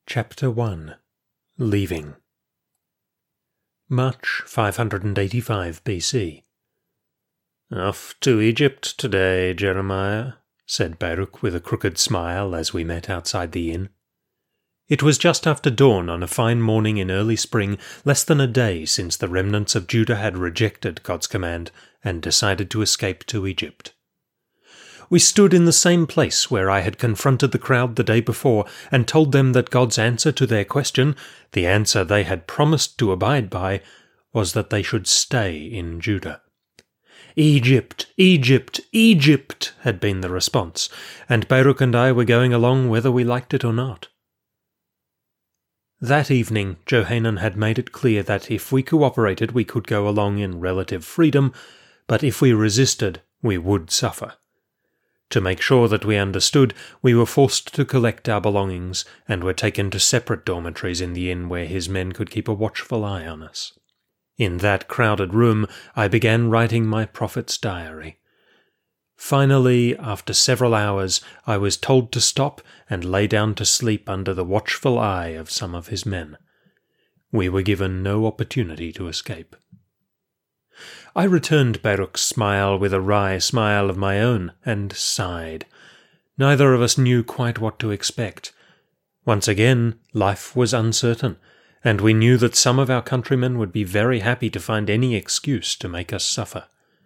Chapter 1 Leaving March 585 BC. "Off to Egypt today, Jeremiah," said Baruch with a crooked smile as we met outside the inn. It was just after dawn on a fine morning in early spring, less than a day since the remnants of Judah had rejected God's command and decided to escape to Egypt. We stood in the same place where I had confronted the crowd the day before and told them that God's answer to their question, the answer they had promised to abide by, was that they should stay in Judah. "Egypt, Egypt, Egypt," had been the response, and Baruch and I were going along whether we liked it or not. That evening, Johanan had made it clear that if we cooperated we could go along in relative freedom, but if we resisted, we would suffer. To make sure that we understood, we were forced to collect our belongings and were taken to separate dormitories in the inn where his men could keep a watchful eye on us. In that crowded room, I began writing my prophet's diary. Finally, after several hours, I was told to stop and lay down to sleep under the watchful eye of some of his men. We were given no opportunity to escape. I returned Baruch's smile with a wry smile of my own, and sighed. Neither of us knew quite what to expect. Once again, life was uncertain, and we knew that some of our countrymen would be very happy to find any excuse to make us suffer.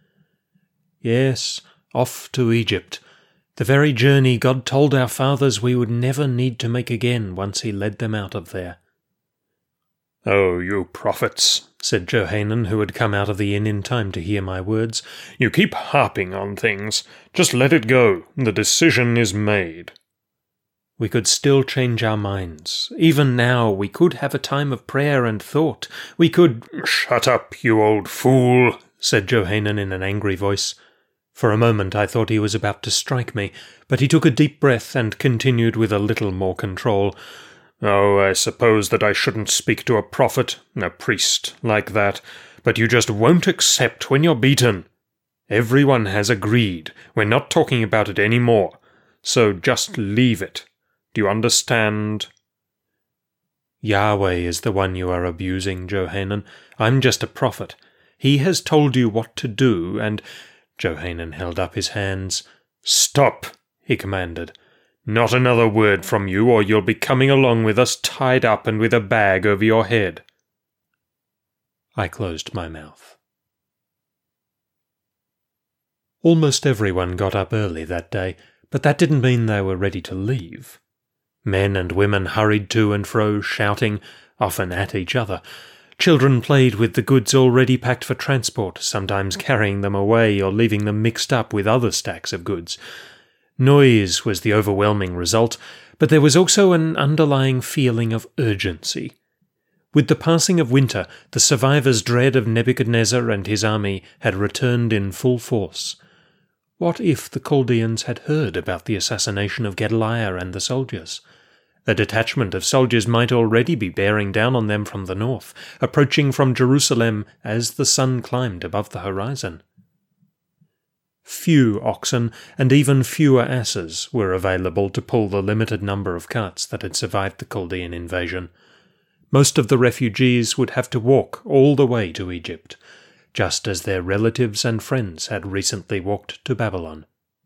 Yes, off to Egypt, the very journey God told our fathers we would never need to make again once he led them out of there. "Oh, you prophets," said Johanan, who had come out of the inn in time to hear my words. "You keep harping on things. Just let it go. The decision is made." We could still change our minds. Even now we could have a time of prayer and thought. We could— "Shut up, you old fool," said Johanan in an angry voice. For a moment I thought he was about to strike me, but he took a deep breath and continued with a little more control. "Oh, I suppose that I shouldn't speak to a prophet, a priest, like that, but you just won't accept when you're beaten. Everyone has agreed. We're not talking about it any more. So just leave it. Do you understand?" "Yahweh is the one you are abusing, Johanan. I'm just a prophet. He has told you what to do, and—" Johanan held up his hands. "Stop," he commanded. "Not another word from you, or you'll be coming along with us tied up and with a bag over your head." I closed my mouth. Almost everyone got up early that day, but that didn't mean they were ready to leave. Men and women hurried to and fro, shouting, often at each other. Children played with the goods already packed for transport, sometimes carrying them away or leaving them mixed up with other stacks of goods. Noise was the overwhelming result, but there was also an underlying feeling of urgency. With the passing of winter, the survivors' dread of Nebuchadnezzar and his army had returned in full force. What if the Chaldeans had heard about the assassination of Gedaliah and the soldiers? A detachment of soldiers might already be bearing down on them from the north, approaching from Jerusalem as the sun climbed above the horizon. Few oxen and even fewer asses were available to pull the limited number of carts that had survived the Chaldean invasion. Most of the refugees would have to walk all the way to Egypt, just as their relatives and friends had recently walked to Babylon.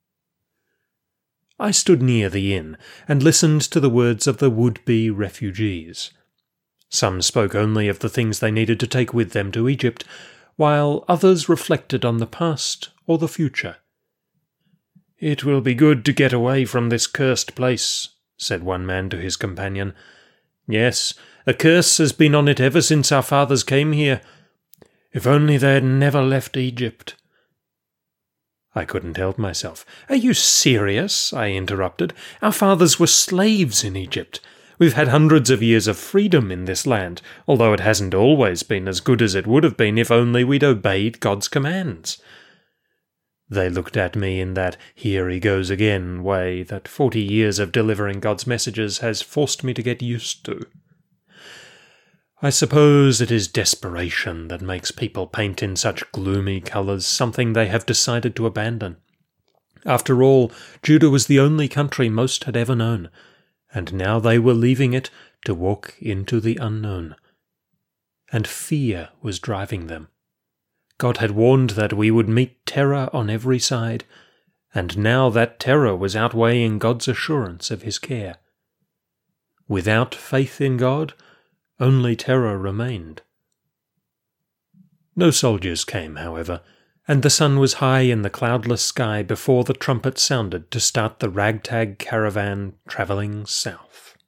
I stood near the inn and listened to the words of the would-be refugees. Some spoke only of the things they needed to take with them to Egypt, while others reflected on the past or the future. "It will be good to get away from this cursed place," said one man to his companion. "Yes, a curse has been on it ever since our fathers came here. If only they had never left Egypt." I couldn't help myself. "Are you serious?" I interrupted. "Our fathers were slaves in Egypt. We've had hundreds of years of freedom in this land, although it hasn't always been as good as it would have been if only we'd obeyed God's commands." They looked at me in that here he goes again way that 40 years of delivering God's messages has forced me to get used to. I suppose it is desperation that makes people paint in such gloomy colours something they have decided to abandon. After all, Judah was the only country most had ever known, and now they were leaving it to walk into the unknown. And fear was driving them. God had warned that we would meet terror on every side, and now that terror was outweighing God's assurance of his care. Without faith in God, only terror remained. No soldiers came, however, and the sun was high in the cloudless sky before the trumpet sounded to start the ragtag caravan travelling south.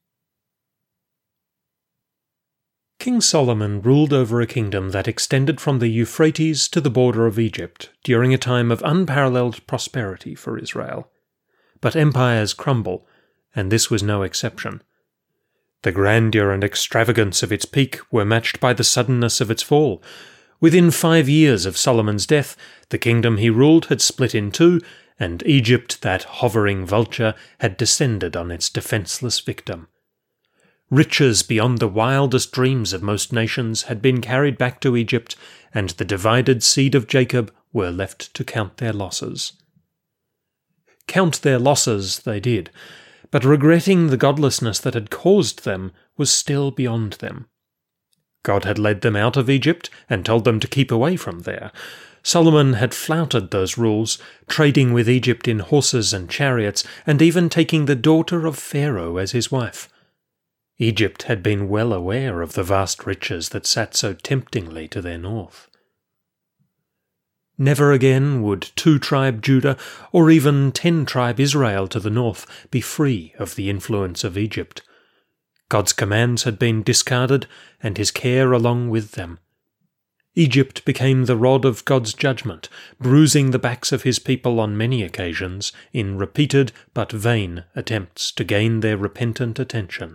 King Solomon ruled over a kingdom that extended from the Euphrates to the border of Egypt during a time of unparalleled prosperity for Israel. But empires crumble, and this was no exception. The grandeur and extravagance of its peak were matched by the suddenness of its fall. Within 5 years of Solomon's death, the kingdom he ruled had split in two, and Egypt, that hovering vulture, had descended on its defenceless victim. Riches beyond the wildest dreams of most nations had been carried back to Egypt, and the divided seed of Jacob were left to count their losses. Count their losses they did, but regretting the godlessness that had caused them was still beyond them. God had led them out of Egypt and told them to keep away from there. Solomon had flouted those rules, trading with Egypt in horses and chariots, and even taking the daughter of Pharaoh as his wife. Egypt had been well aware of the vast riches that sat so temptingly to their north. Never again would 2-tribe Judah, or even 10-tribe Israel to the north, be free of the influence of Egypt. God's commands had been discarded, and his care along with them. Egypt became the rod of God's judgment, bruising the backs of his people on many occasions in repeated but vain attempts to gain their repentant attention.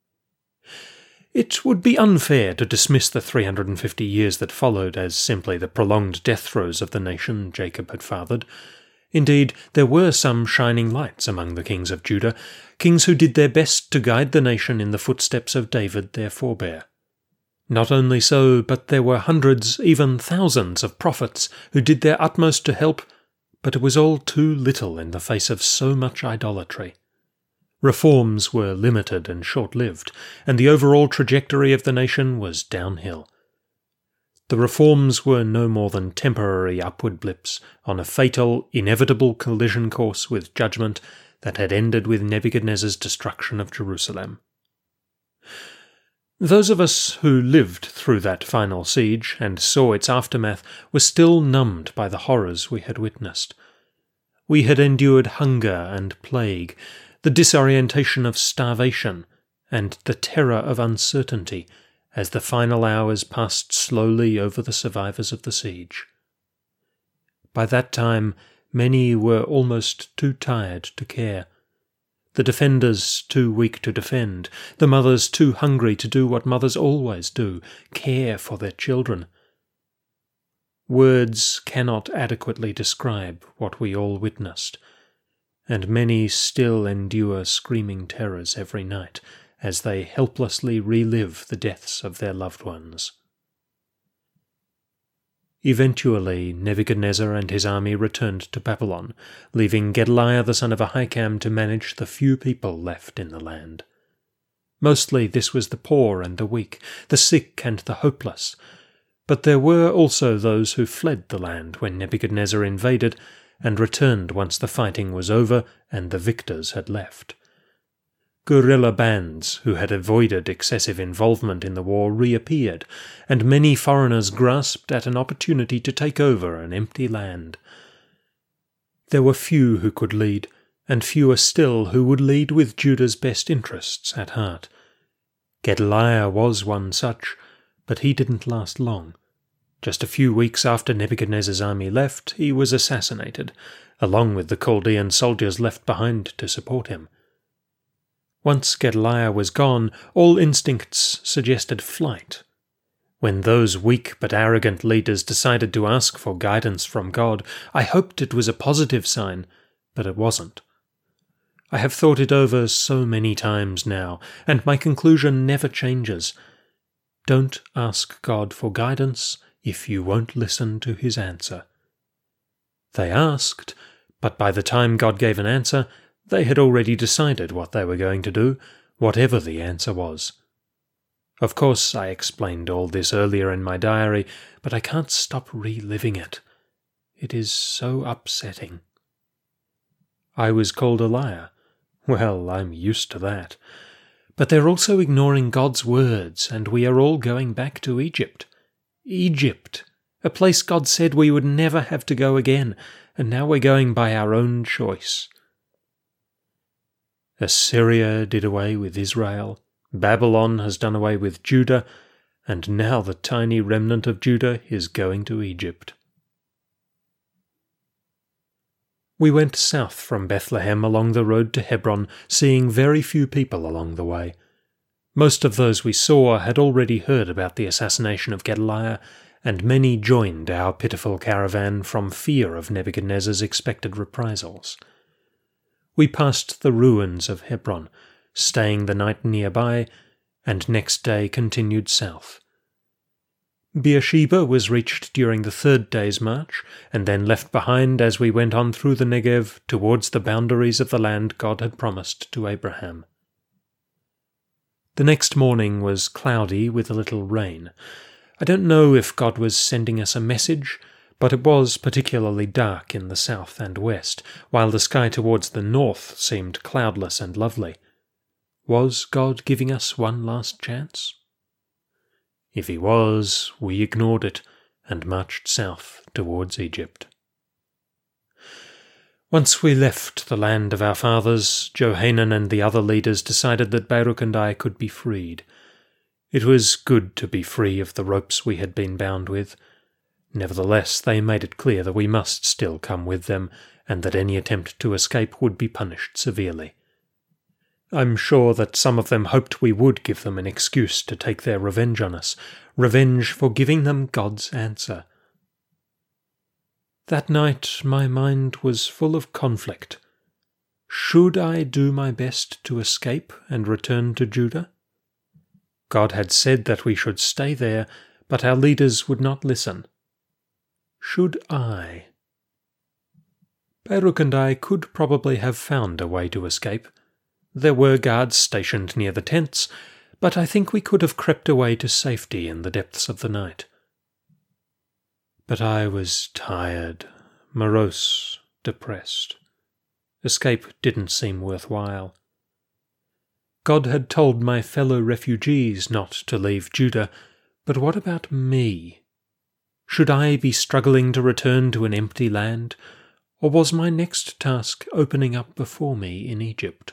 It would be unfair to dismiss the 350 years that followed as simply the prolonged death throes of the nation Jacob had fathered. Indeed, there were some shining lights among the kings of Judah, kings who did their best to guide the nation in the footsteps of David their forebear. Not only so, but there were hundreds, even thousands of prophets who did their utmost to help, but it was all too little in the face of so much idolatry. Reforms were limited and short-lived, and the overall trajectory of the nation was downhill. The reforms were no more than temporary upward blips on a fatal, inevitable collision course with judgment that had ended with Nebuchadnezzar's destruction of Jerusalem. Those of us who lived through that final siege and saw its aftermath were still numbed by the horrors we had witnessed. We had endured hunger and plague, the disorientation of starvation, and the terror of uncertainty as the final hours passed slowly over the survivors of the siege. By that time, many were almost too tired to care. The defenders too weak to defend, the mothers too hungry to do what mothers always do, care for their children. Words cannot adequately describe what we all witnessed, and many still endure screaming terrors every night as they helplessly relive the deaths of their loved ones. Eventually, Nebuchadnezzar and his army returned to Babylon, leaving Gedaliah the son of Ahikam to manage the few people left in the land. Mostly this was the poor and the weak, the sick and the hopeless, but there were also those who fled the land when Nebuchadnezzar invaded, and returned once the fighting was over and the victors had left. Guerrilla bands who had avoided excessive involvement in the war reappeared, and many foreigners grasped at an opportunity to take over an empty land. There were few who could lead, and fewer still who would lead with Judah's best interests at heart. Gedaliah was one such, but he didn't last long. Just a few weeks after Nebuchadnezzar's army left, he was assassinated, along with the Chaldean soldiers left behind to support him. Once Gedaliah was gone, all instincts suggested flight. When those weak but arrogant leaders decided to ask for guidance from God, I hoped it was a positive sign, but it wasn't. I have thought it over so many times now, and my conclusion never changes. Don't ask God for guidance if you won't listen to his answer. They asked, but by the time God gave an answer, they had already decided what they were going to do, whatever the answer was. Of course, I explained all this earlier in my diary, but I can't stop reliving it. It is so upsetting. I was called a liar. Well, I'm used to that. But they're also ignoring God's words, and we are all going back to Egypt. Egypt, a place God said we would never have to go again, and now we're going by our own choice. Assyria did away with Israel, Babylon has done away with Judah, and now the tiny remnant of Judah is going to Egypt. We went south from Bethlehem along the road to Hebron, seeing very few people along the way. Most of those we saw had already heard about the assassination of Gedaliah, and many joined our pitiful caravan from fear of Nebuchadnezzar's expected reprisals. We passed the ruins of Hebron, staying the night nearby, and next day continued south. Beersheba was reached during the third day's march, and then left behind as we went on through the Negev towards the boundaries of the land God had promised to Abraham. The next morning was cloudy with a little rain. I don't know if God was sending us a message, but it was particularly dark in the south and west, while the sky towards the north seemed cloudless and lovely. Was God giving us one last chance? If he was, we ignored it and marched south towards Egypt. Once we left the land of our fathers, Johanan and the other leaders decided that Baruch and I could be freed. It was good to be free of the ropes we had been bound with. Nevertheless, they made it clear that we must still come with them, and that any attempt to escape would be punished severely. I'm sure that some of them hoped we would give them an excuse to take their revenge on us, revenge for giving them God's answer. That night my mind was full of conflict. Should I do my best to escape and return to Judah? God had said that we should stay there, but our leaders would not listen. Should I? Baruch and I could probably have found a way to escape. There were guards stationed near the tents, but I think we could have crept away to safety in the depths of the night. But I was tired, morose, depressed. Escape didn't seem worthwhile. God had told my fellow refugees not to leave Judah, but what about me? Should I be struggling to return to an empty land, or was my next task opening up before me in Egypt?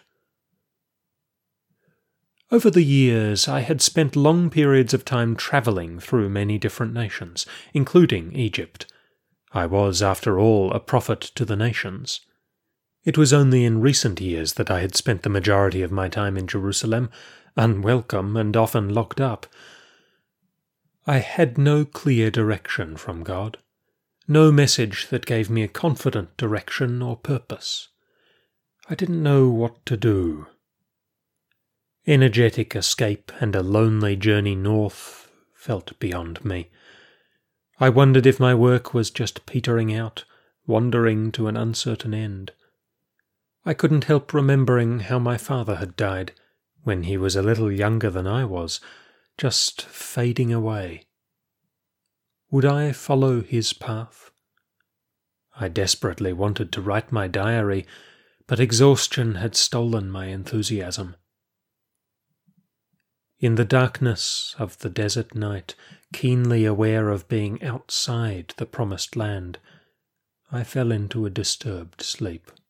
Over the years, I had spent long periods of time travelling through many different nations, including Egypt. I was, after all, a prophet to the nations. It was only in recent years that I had spent the majority of my time in Jerusalem, unwelcome and often locked up. I had no clear direction from God, no message that gave me a confident direction or purpose. I didn't know what to do. Energetic escape and a lonely journey north felt beyond me. I wondered if my work was just petering out, wandering to an uncertain end. I couldn't help remembering how my father had died, when he was a little younger than I was, just fading away. Would I follow his path? I desperately wanted to write my diary, but exhaustion had stolen my enthusiasm. In the darkness of the desert night, keenly aware of being outside the promised land, I fell into a disturbed sleep.